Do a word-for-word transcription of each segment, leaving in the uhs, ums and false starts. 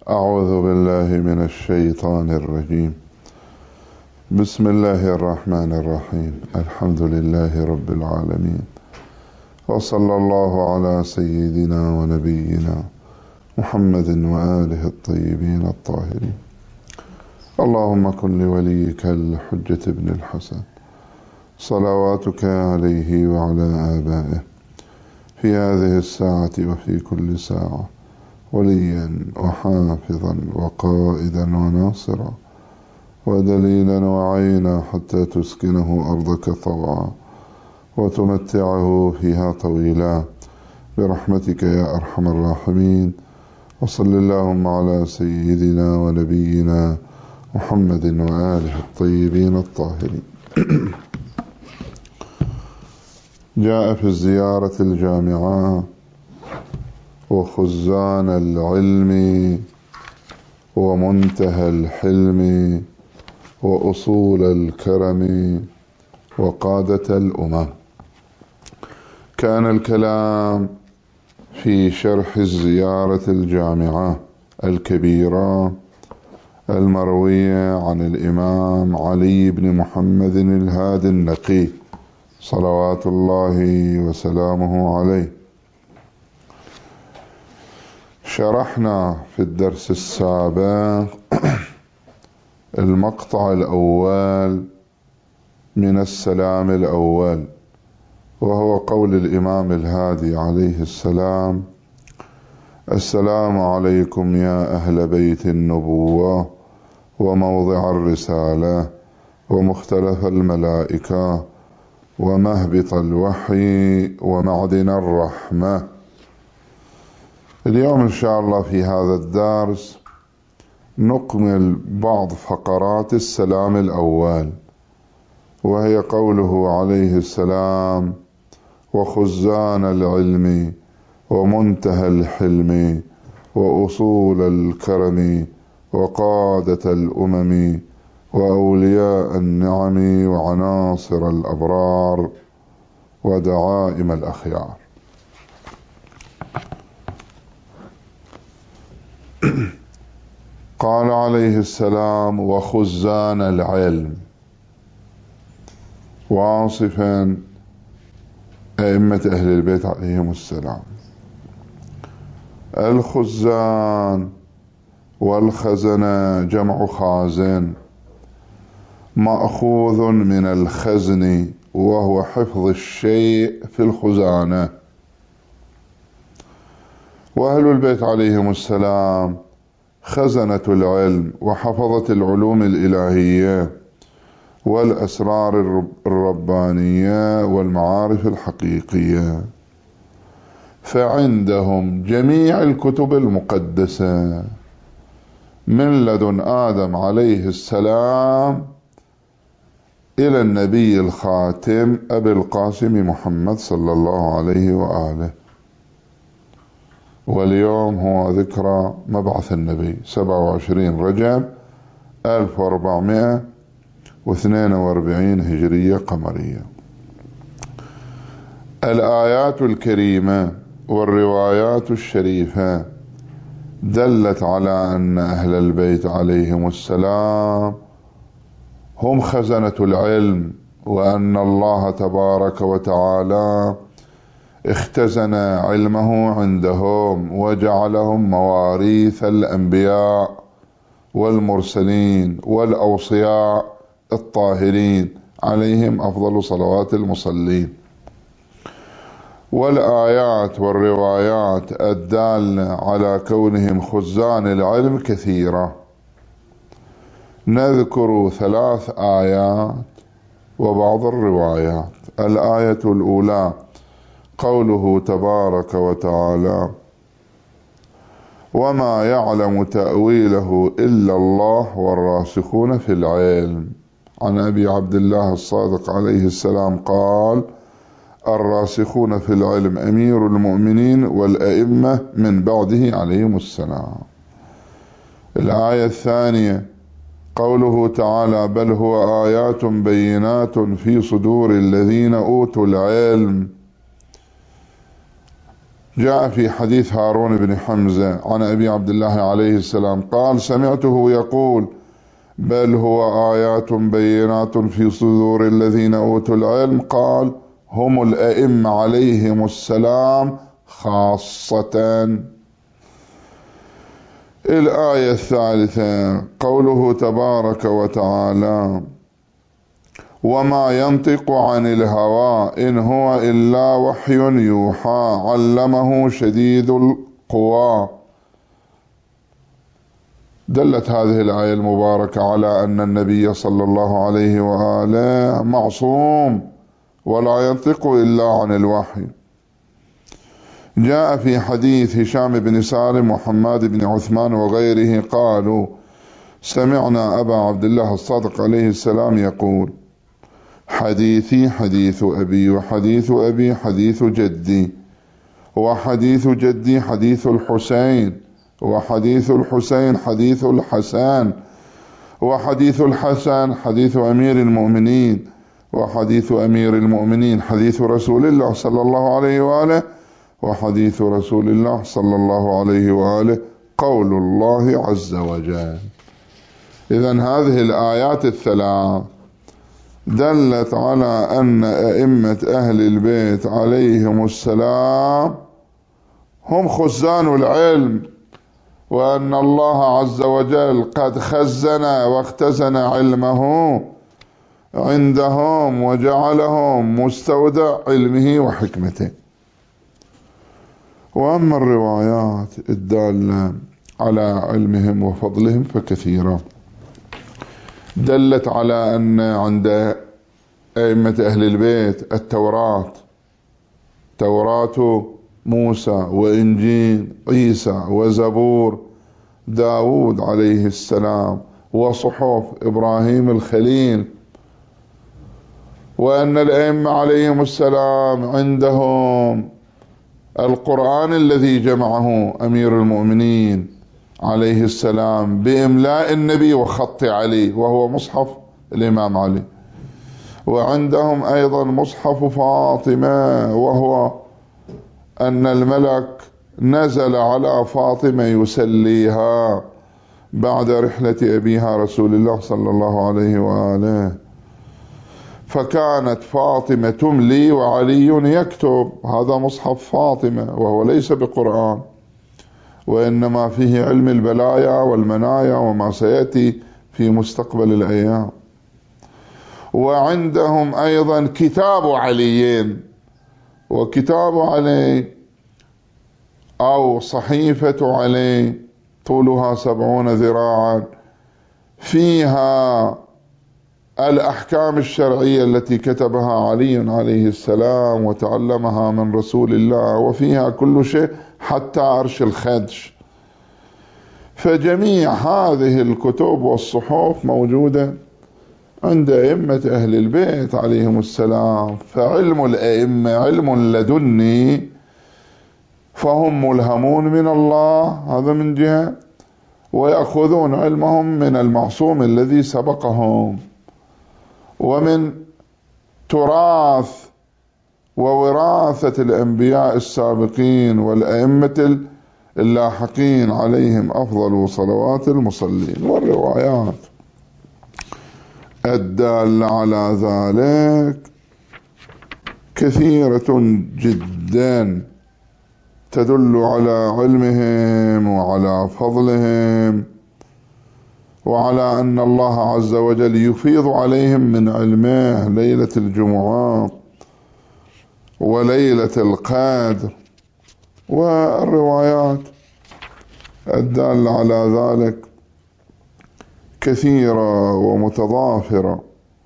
أعوذ بالله من الشيطان الرجيم. بسم الله الرحمن الرحيم. الحمد لله رب العالمين، وصلى الله على سيدنا ونبينا محمد وآله الطيبين الطاهرين. اللهم كن لوليك الحجة ابن الحسن صلواتك عليه وعلى آبائه في هذه الساعة وفي كل ساعة وليا وحافظا وقائدا وناصرا ودليلا وعينا حتى تسكنه أرضك طوعا وتمتعه فيها طويلا برحمتك يا أرحم الراحمين. وصل اللهم على سيدنا ونبينا محمد وآله الطيبين الطاهرين. جاء في الزيارة الجامعة وخزان العلم ومنتهى الحلم وأصول الكرم وقادة الأمم. كان الكلام في شرح الزيارة الجامعة الكبيرة المروية عن الإمام علي بن محمد الهادي النقي صلوات الله وسلامه عليه. شرحنا في الدرس السابق المقطع الأول من السلام الأول، وهو قول الإمام الهادي عليه السلام: السلام عليكم يا أهل بيت النبوة وموضع الرسالة ومختلف الملائكة ومهبط الوحي ومعدن الرحمة. اليوم إن شاء الله في هذا الدرس نكمل بعض فقرات السلام الأول، وهي قوله عليه السلام: وخزان العلم ومنتهى الحلم وأصول الكرم وقادة الأمم وأولياء النعم وعناصر الأبرار ودعائم الأخيار. قال عليه السلام: وخزان العلم، واصفا أئمة أهل البيت عليهم السلام. الخزان والخزنة جمع خازن، مأخوذ من الخزن وهو حفظ الشيء في الخزانة. وأهل البيت عليهم السلام خزنة العلم وحفظة العلوم الإلهية والأسرار الربانية والمعارف الحقيقية، فعندهم جميع الكتب المقدسة من لدن آدم عليه السلام إلى النبي الخاتم أبي القاسم محمد صلى الله عليه وآله. واليوم هو ذكرى مبعث النبي سبعة وعشرين رجب ألف وأربعمائة واثنين وأربعين هجرية قمرية. الآيات الكريمة والروايات الشريفة دلت على أن أهل البيت عليهم السلام هم خزنة العلم، وأن الله تبارك وتعالى اختزن علمه عندهم وجعلهم مواريث الأنبياء والمرسلين والأوصياء الطاهرين عليهم أفضل صلوات المصلين. والآيات والروايات الدالة على كونهم خزان العلم كثيرة. نذكر ثلاث آيات وبعض الروايات. الآية الأولى قوله تبارك وتعالى: وما يعلم تأويله إلا الله والراسخون في العلم. عن أبي عبد الله الصادق عليه السلام قال: الراسخون في العلم أمير المؤمنين والأئمة من بعده عليهم السلام. الآية الثانية قوله تعالى: بل هو آيات بينات في صدور الذين أوتوا العلم. جاء في حديث هارون بن حمزة عن أبي عبد الله عليه السلام قال: سمعته يقول: بل هو آيات بينات في صدور الذين أوتوا العلم. قال: هم الأئمة عليهم السلام خاصة. الآية الثالثة قوله تبارك وتعالى: وما ينطق عن الهوى إن هو إلا وحي يوحى علمه شديد القوى. دلت هذه الآية المباركة على أن النبي صلى الله عليه وآله معصوم ولا ينطق إلا عن الوحي. جاء في حديث هشام بن سالم وحماد بن عثمان وغيره قالوا: سمعنا أبا عبد الله الصادق عليه السلام يقول: حديثي حديث أبي، وحديث أبي حديث جدي، وحديث جدي حديث الحسين، وحديث الحسين حديث الحسن، وحديث الحسن حديث أمير المؤمنين، وحديث أمير المؤمنين حديث رسول الله صلى الله عليه وآله، وحديث رسول الله صلى الله عليه وآله قول الله عز وجل. إذن هذه الآيات الثلاث دلت على أن أئمة أهل البيت عليهم السلام هم خزان العلم، وأن الله عز وجل قد خزن واختزن علمه عندهم وجعلهم مستودع علمه وحكمته. وأما الروايات الدالة على علمهم وفضلهم فكثيرة، دلت على أن عند أئمة أهل البيت التوراة، توراة موسى وإنجيل عيسى وزبور داود عليه السلام وصحف إبراهيم الخليل، وأن الأئمة عليهم السلام عندهم القرآن الذي جمعه أمير المؤمنين عليه السلام بإملاء النبي وخط علي وهو مصحف الإمام علي، وعندهم أيضا مصحف فاطمة وهو أن الملك نزل على فاطمة يسليها بعد رحلة أبيها رسول الله صلى الله عليه وآله، فكانت فاطمة تملي وعلي يكتب. هذا مصحف فاطمة وهو ليس بقرآن، وإنما فيه علم البلايا والمنايا وما سيأتي في مستقبل الأيام. وعندهم أيضا كتاب علي، وكتاب علي أو صحيفة علي طولها سبعون ذراعا فيها الأحكام الشرعية التي كتبها علي عليه السلام وتعلمها من رسول الله، وفيها كل شيء حتى عرش الخدش. فجميع هذه الكتب والصحف موجودة عند أئمة أهل البيت عليهم السلام. فعلم الأئمة علم لدني، فهم ملهمون من الله، هذا من جهة، ويأخذون علمهم من المعصوم الذي سبقهم، ومن تراث ووراثة الأنبياء السابقين والأئمة اللاحقين عليهم أفضل صلوات المصلين. والروايات الدالة على ذلك كثيرة جدا تدل على علمهم وعلى فضلهم، وعلى أن الله عز وجل يفيض عليهم من علمه ليلة الجمعة وليلة القدر. والروايات الدالة على ذلك كثيرة ومتضافرة.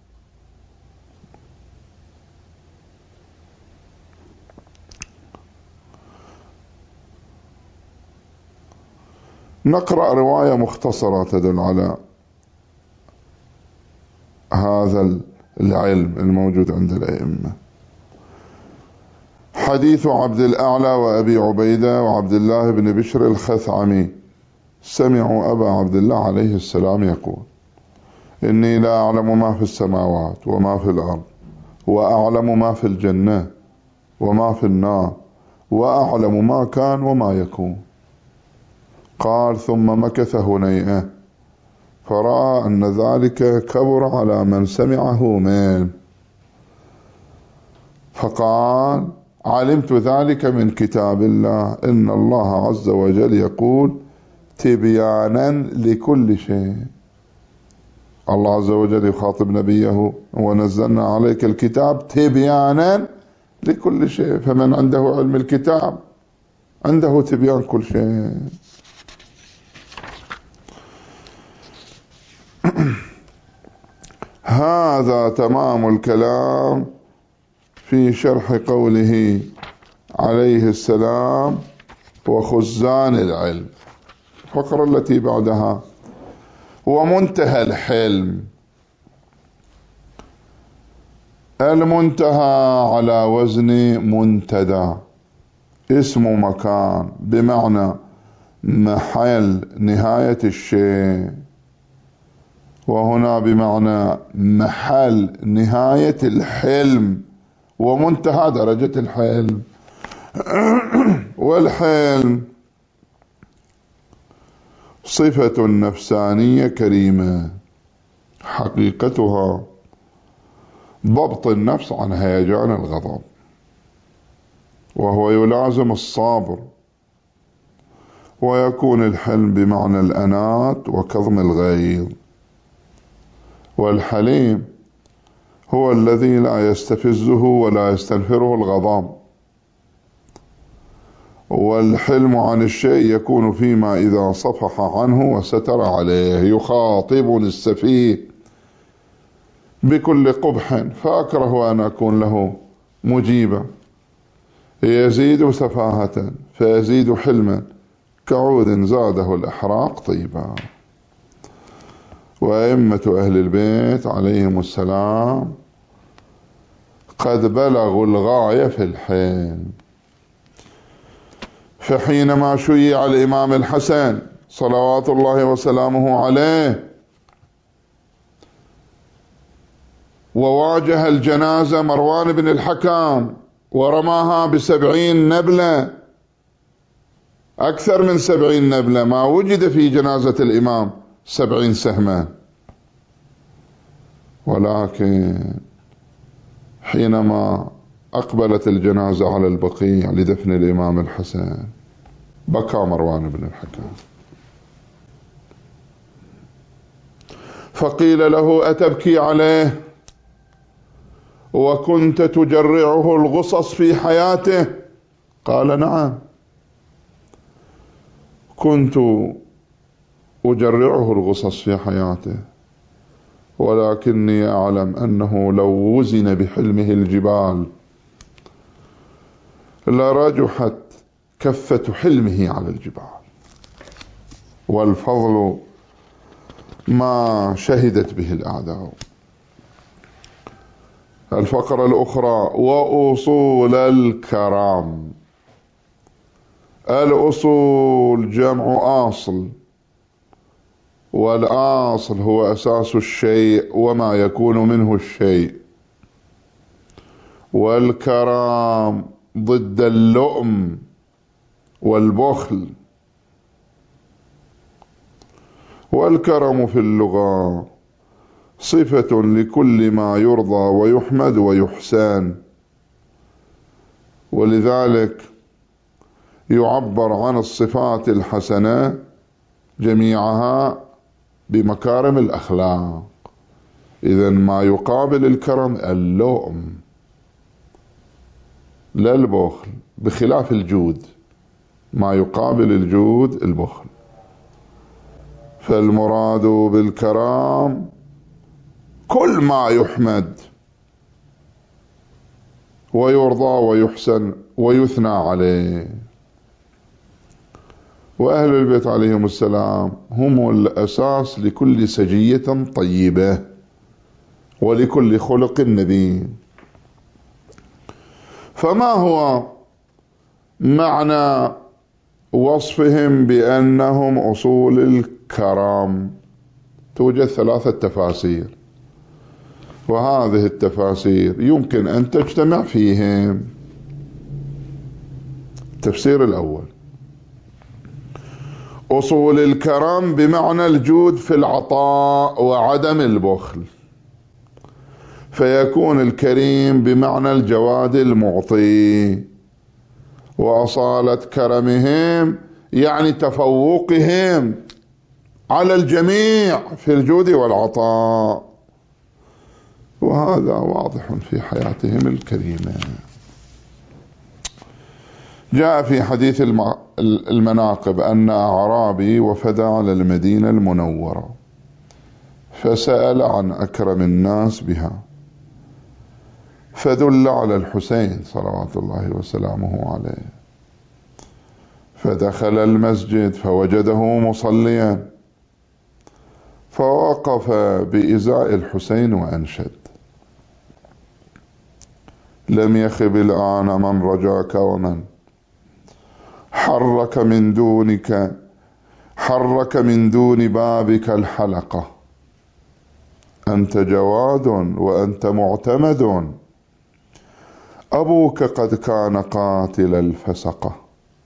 نقرأ رواية مختصرة تدل على هذا العلم الموجود عند الأئمة. حديث عبد الأعلى وأبي عبيدة وعبد الله بن بشر الخثعمي سمعوا أبا عبد الله عليه السلام يقول: إني لا أعلم ما في السماوات وما في الأرض، وأعلم ما في الجنة وما في النار، وأعلم ما كان وما يكون. قال ثم مكث هنيئة فرأى أن ذلك كبر على من سمعه منه، فقال علمت ذلك من كتاب الله، إن الله عز وجل يقول تبيانا لكل شيء. الله عز وجل يخاطب نبيه ونزلنا عليك الكتاب تبيانا لكل شيء، فمن عنده علم الكتاب عنده تبيان كل شيء. هذا تمام الكلام في شرح قوله عليه السلام وخزان العلم. الفقرة التي بعدها ومنتهى الحلم. المنتهى على وزن منتدى، اسم مكان بمعنى محل نهاية الشيء، وهنا بمعنى محل نهاية الحلم ومنتهى درجة الحلم. والحلم صفة نفسانية كريمة، حقيقتها ضبط النفس عن هيجان الغضب، وهو يلازم الصابر، ويكون الحلم بمعنى الأنات وكظم الغيظ. والحليم هو الذي لا يستفزه ولا يستنفره الغضب. والحلم عن الشيء يكون فيما إذا صفح عنه وستر عليه. يخاطبني السفيه بكل قبح فأكره أن أكون له مجيبا، يزيد سفاهة فيزيد حلما، كعود زاده الإحراق طيبا. وأئمة أهل البيت عليهم السلام قد بلغوا الغاية في الحلم. فحينما شيع الإمام الحسن صلوات الله وسلامه عليه وواجه الجنازة مروان بن الحكم ورماها بسبعين نبلة، أكثر من سبعين نبلة، ما وجد في جنازة الإمام سبعين سهما. ولكن حينما أقبلت الجنازة على البقيع لدفن الإمام الحسن بكى مروان بن الحكم، فقيل له أتبكي عليه وكنت تجرعه الغصص في حياته؟ قال نعم، كنت أجرعه الغصص في حياته، ولكني أعلم أنه لو وزن بحلمه الجبال لرجحت كفة حلمه على الجبال، والفضل ما شهدت به الأعداء. الفقرة الأخرى وأصول الكرام. الأصول جمع أصل، والأصل هو أساس الشيء وما يكون منه الشيء. والكرام ضد اللؤم والبخل. والكرم في اللغة صفة لكل ما يرضى ويحمد ويحسن، ولذلك يعبر عن الصفات الحسنة جميعها بمكارم الأخلاق. إذن ما يقابل الكرم اللؤم لا البخل، بخلاف الجود، ما يقابل الجود البخل. فالمراد بالكرام كل ما يحمد ويرضى ويحسن ويثنى عليه. وأهل البيت عليهم السلام هم الأساس لكل سجية طيبة ولكل خلق نبيل. فما هو معنى وصفهم بأنهم أصول الكرام؟ توجد ثلاثة تفاسير، وهذه التفاسير يمكن أن تجتمع فيهم. التفسير الأول: أصول الكرم بمعنى الجود في العطاء وعدم البخل، فيكون الكريم بمعنى الجواد المعطي، وأصالة كرمهم يعني تفوقهم على الجميع في الجود والعطاء، وهذا واضح في حياتهم الكريمة. جاء في حديث المناقب أن أعرابي وفد على المدينة المنورة فسأل عن أكرم الناس بها، فدل على الحسين صلوات الله وسلامه عليه، فدخل المسجد فوجده مصليا، فوقف بإزاء الحسين وأنشد: لم يخب الآن من رجاك ومن حرك من دونك حرك من دون بابك الحلقة، أنت جواد وأنت معتمد، أبوك قد كان قاتل الفسقة،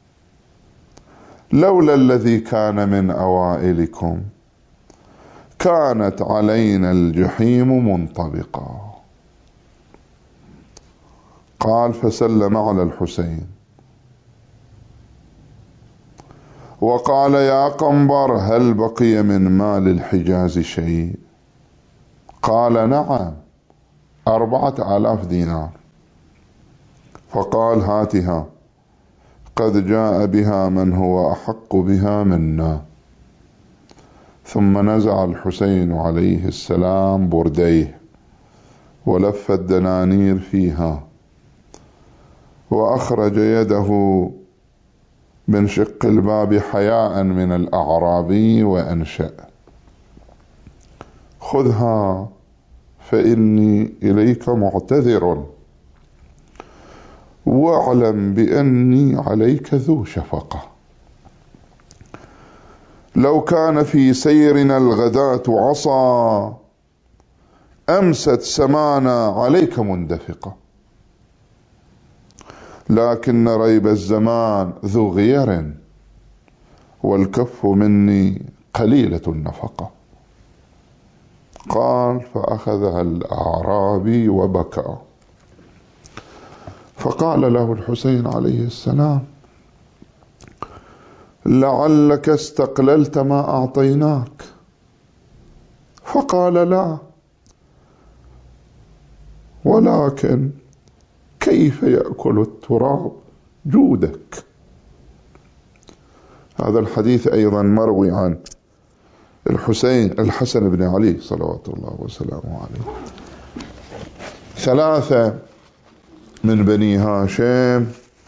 لولا الذي كان من أوائلكم كانت علينا الجحيم منطبقة. قال: فسلم على الحسين وقال: يا قنبر، هل بقي من مال الحجاز شيء؟ قال: نعم، أربعة آلاف دينار. فقال: هاتها، قد جاء بها من هو أحق بها منا. ثم نزع الحسين عليه السلام برديه ولف الدنانير فيها، وأخرج يده من شق الباب حياء من الأعرابي وأنشأ: خذها فإني إليك معتذر، واعلم بأني عليك ذو شفقة، لو كان في سيرنا الغداة عصا أمست سمانا عليك مندفقة، لكن ريب الزمان ذو غير، والكف مني قليلة النفقة. قال: فأخذها الأعرابي وبكى، فقال له الحسين عليه السلام: لعلك استقللت ما أعطيناك. فقال: لا، ولكن كيف يأكل التراب جودك. هذا الحديث أيضا مروي عن الحسين الحسن بن علي صلوات الله وسلامه عليه. ثلاثة من بني هاشم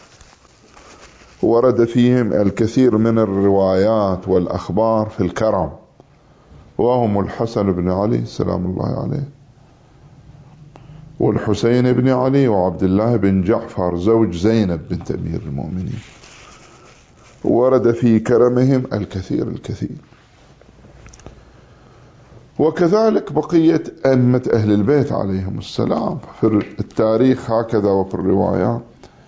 ورد فيهم الكثير من الروايات والأخبار في الكرم، وهم الحسن بن علي سلام الله عليه، والحسين بن علي، وعبد الله بن جعفر زوج زينب بنت أمير المؤمنين. ورد في كرمهم الكثير الكثير. وكذلك بقية أئمة أهل البيت عليهم السلام في التاريخ هكذا وفي الروايات: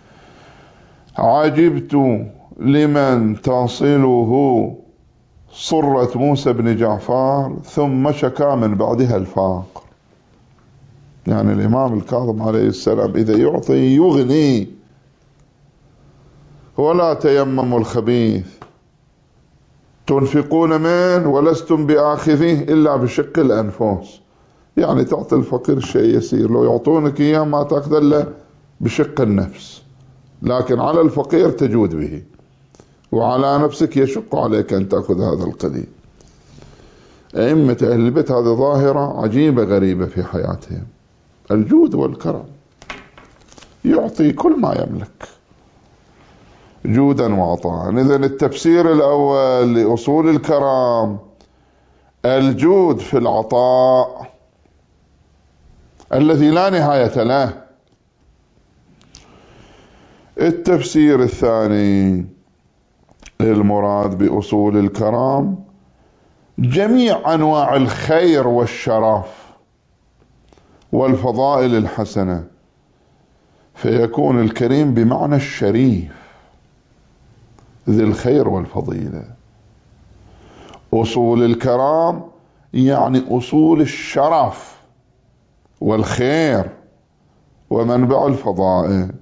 عجبت لمن تصله صرة موسى بن جعفر ثم شكا من بعدها الفاقر. يعني الإمام الكاظم عليه السلام إذا يعطي يغني، ولا تيمموا الخبيث تنفقون منه ولستم بآخذيه إلا بشق الأنفس. يعني تعطي الفقير شيء يسير، لو يعطونك إياه ما تأخذ إلا بشق النفس، لكن على الفقير تجود به، وعلى نفسك يشق عليك أن تأخذ هذا القليل. أئمة أهل البيت هذه ظاهرة عجيبة غريبة في حياتهم، الجود والكرم، يعطي كل ما يملك جودا وعطاء. إذن التفسير الأول لأصول الكرم الجود في العطاء الذي لا نهاية له. التفسير الثاني المراد بأصول الكرم جميع أنواع الخير والشرف والفضائل الحسنة، فيكون الكريم بمعنى الشريف ذي الخير والفضيلة. أصول الكرام يعني أصول الشرف والخير ومنبع الفضائل.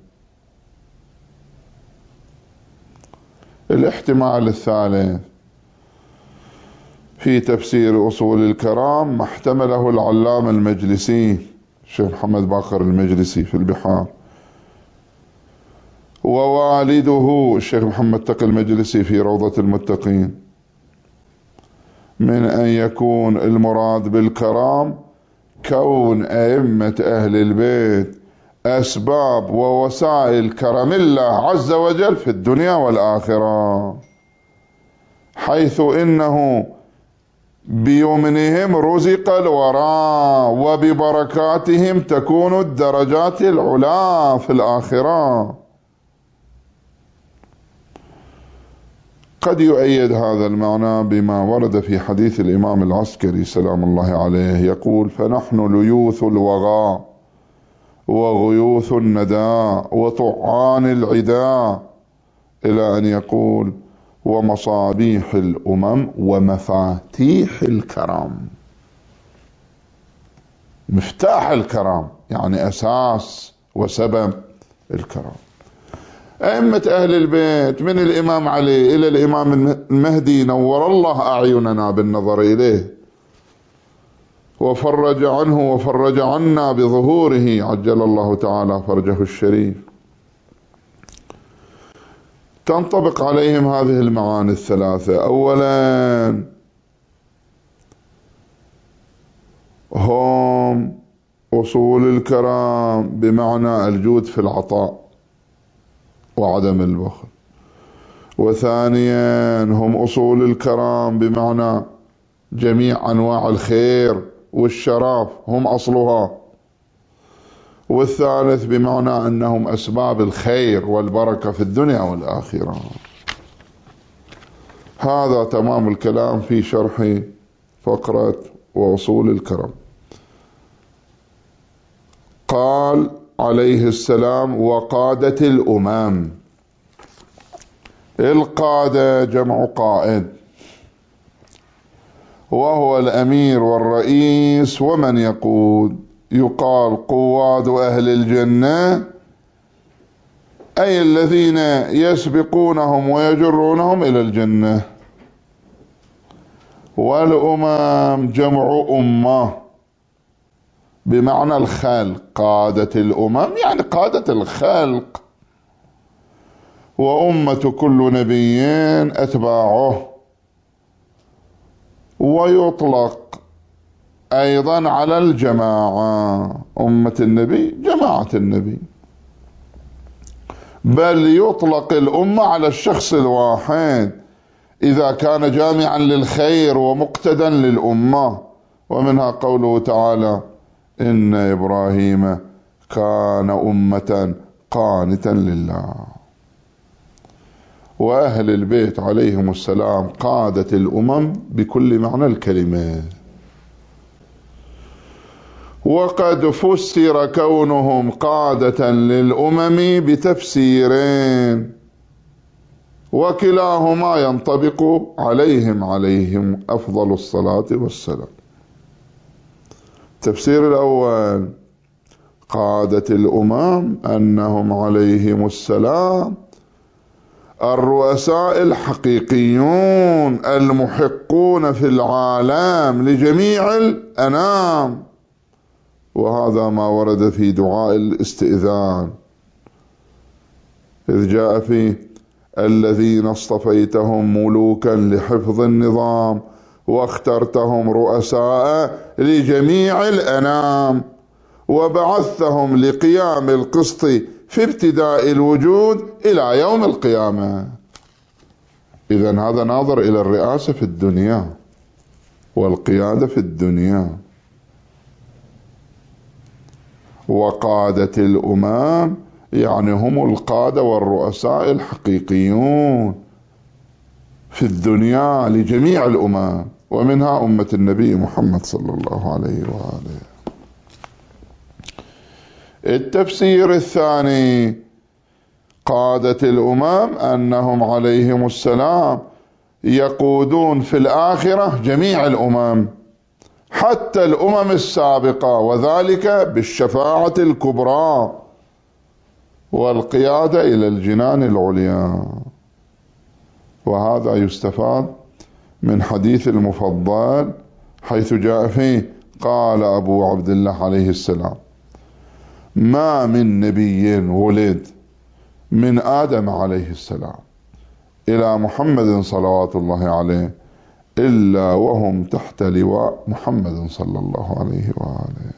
الاحتمال الثالث في تفسير أصول الكرام ما احتمله العلامة المجلسي الشيخ محمد باقر المجلسي في البحار، ووالده الشيخ محمد تقي المجلسي في روضة المتقين، من أن يكون المراد بالكرام كون أئمة أهل البيت أسباب ووسائل كرم الله عز وجل في الدنيا والآخرة، حيث إنه بيمنهم رزق الورى وببركاتهم تكون الدرجات العلى في الآخرة. قد يؤيد هذا المعنى بما ورد في حديث الإمام العسكري سلام الله عليه يقول: فنحن ليوث الوغى وغيوث الندى وطعان العدا، إلى أن يقول: ومصابيح الأمم ومفاتيح الكرام. مفتاح الكرام يعني أساس وسبب الكرام. أئمة أهل البيت من الإمام علي إلى الإمام المهدي نور الله أعيننا بالنظر إليه وفرج عنه وفرج عنا بظهوره عجل الله تعالى فرجه الشريف، تنطبق عليهم هذه المعاني الثلاثة. أولا، هم أصول الكرام بمعنى الجود في العطاء وعدم البخل. وثانيا، هم أصول الكرام بمعنى جميع أنواع الخير والشرف هم أصلها. والثالث بمعنى أنهم أسباب الخير والبركة في الدنيا والآخرة. هذا تمام الكلام في شرح فقرة وأصول الكرم. قال عليه السلام: وقادة الأمم. القادة جمع قائد، وهو الأمير والرئيس ومن يقود. يقال قواد أهل الجنة أي الذين يسبقونهم ويجرونهم إلى الجنة. والأمم جمع أمة بمعنى الخلق. قادة الأمم يعني قادة الخلق، وأمة كل نبي أتباعه. ويطلق أيضا على الجماعة، أمة النبي جماعة النبي، بل يطلق الأمة على الشخص الواحد إذا كان جامعا للخير ومقتدا للأمة. ومنها قوله تعالى: إن إبراهيم كان أمة قانتا لله. وأهل البيت عليهم السلام قادة الأمم بكل معنى الكلمة. وقد فسر كونهم قادة للأمم بتفسيرين، وكلاهما ينطبق عليهم عليهم أفضل الصلاة والسلام. التفسير الأول: قادة الأمم أنهم عليهم السلام الرؤساء الحقيقيون المحقون في العالم لجميع الأنام. وهذا ما ورد في دعاء الاستئذان إذ جاء فيه: الذين اصطفيتهم ملوكا لحفظ النظام واخترتهم رؤساء لجميع الأنام وبعثتهم لقيام القسط في ابتداء الوجود إلى يوم القيامة. إذن هذا ناظر إلى الرئاسة في الدنيا والقيادة في الدنيا. وقادة الأمم يعني هم القادة والرؤساء الحقيقيون في الدنيا لجميع الأمم، ومنها أمة النبي محمد صلى الله عليه وآله. التفسير الثاني: قادة الأمم أنهم عليهم السلام يقودون في الآخرة جميع الأمم حتى الأمم السابقة، وذلك بالشفاعة الكبرى والقيادة إلى الجنان العليا. وهذا يستفاد من حديث المفضل حيث جاء فيه قال أبو عبد الله عليه السلام: ما من نبي ولد من آدم عليه السلام إلى محمد صلوات الله عليه إلا وهم تحت لواء محمد صلى الله عليه وآله.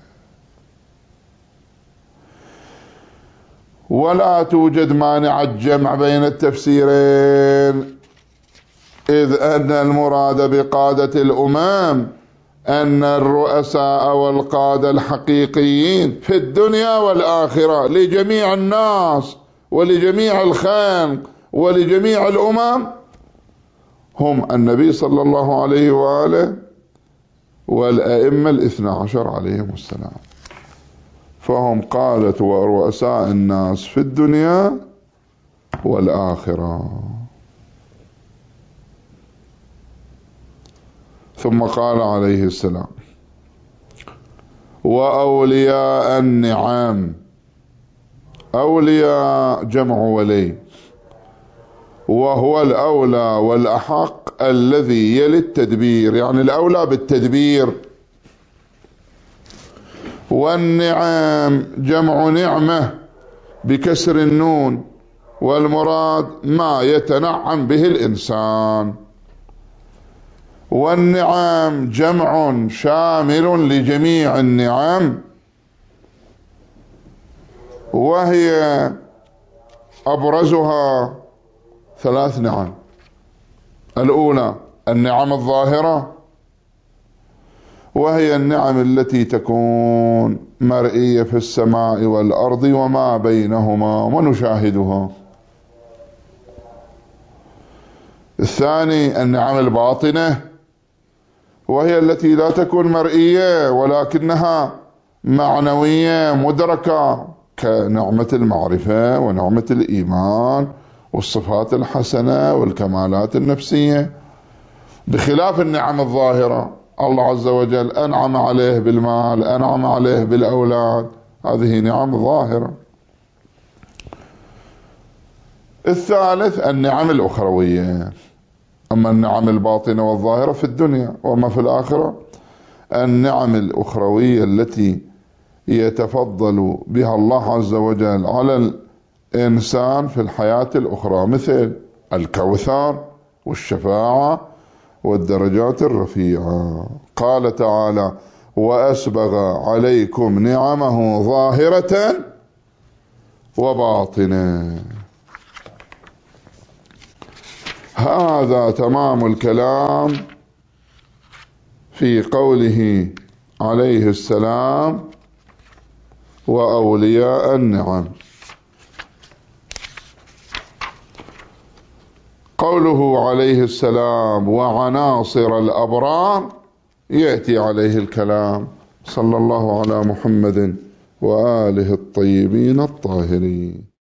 ولا توجد مانع الجمع بين التفسيرين، إذ أن المراد بقادة الأمم أن الرؤساء والقادة الحقيقيين في الدنيا والآخرة لجميع الناس ولجميع الخلق ولجميع الأمم هم النبي صلى الله عليه وآله والأئمة الاثنى عشر عليهم السلام، فهم قادة ورؤساء الناس في الدنيا والآخرة. ثم قال عليه السلام: وأولياء النعم. أولياء جمع ولي، وهو الأولى والأحق الذي يلي التدبير، يعني الأولى بالتدبير. والنعم جمع نعمة بكسر النون، والمراد ما يتنعم به الإنسان. والنعم جمع شامل لجميع النعم، وهي أبرزها ثلاث نعم. الأولى النعم الظاهرة، وهي النعم التي تكون مرئية في السماء والأرض وما بينهما ونشاهدها. الثاني النعم الباطنة، وهي التي لا تكون مرئية ولكنها معنوية مدركة، كنعمة المعرفة ونعمة الإيمان والصفات الحسنة والكمالات النفسية، بخلاف النعم الظاهرة. الله عز وجل أنعم عليه بالمال، أنعم عليه بالأولاد، هذه نعم ظاهرة. الثالث النعم الأخروية، أما النعم الباطنة والظاهرة في الدنيا، وما في الآخرة النعم الأخروية التي يتفضل بها الله عز وجل على الإنسان في الحياة الأخرى، مثل الكوثر والشفاعة والدرجات الرفيعة. قال تعالى: وأسبغ عليكم نعمه ظاهرة وباطنة. هذا تمام الكلام في قوله عليه السلام: وأولياء النعم. قوله عليه السلام وعناصر الأبرار يأتي عليه الكلام. صلى الله على محمد وآله الطيبين الطاهرين.